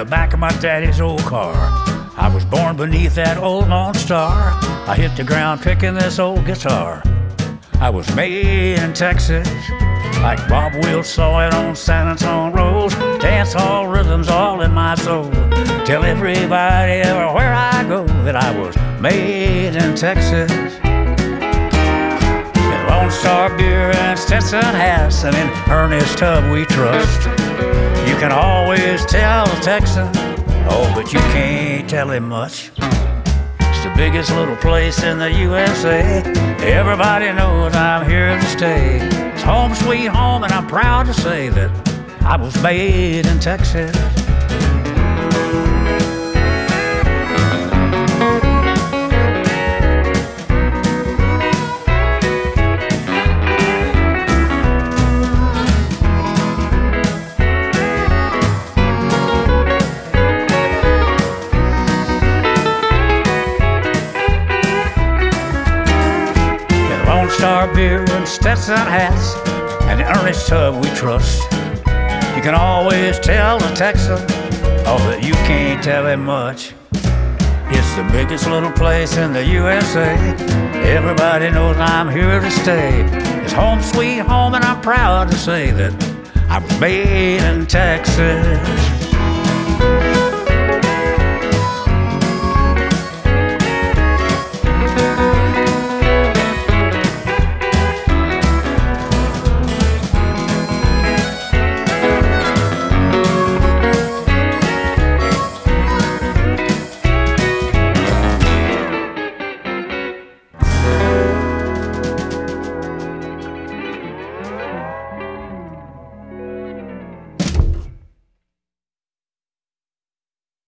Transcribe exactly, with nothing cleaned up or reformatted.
back of my daddy's old car. I was born beneath that old Lone Star. I hit the ground picking this old guitar. I was made in Texas, like Bob Wills saw it on San Antonio roads. Dance hall rhythms all in my soul. Tell everybody everywhere I go that I was made in Texas. In Lone Star beer and Stetson hats, and in Ernest Tubb we trust. You can always tell a Texan, oh, but you can't tell him much. It's the biggest little place in the U S A. Everybody knows I'm here to stay. It's home sweet home, and I'm proud to say that I was made in Texas. Lone Star beer and Stetson hats, and Ernest Tubb we trust. You can always tell a Texan, oh, but you can't tell him much. It's the biggest little place in the U S A. Everybody knows I'm here to stay. It's home sweet home, and I'm proud to say that I was made in Texas.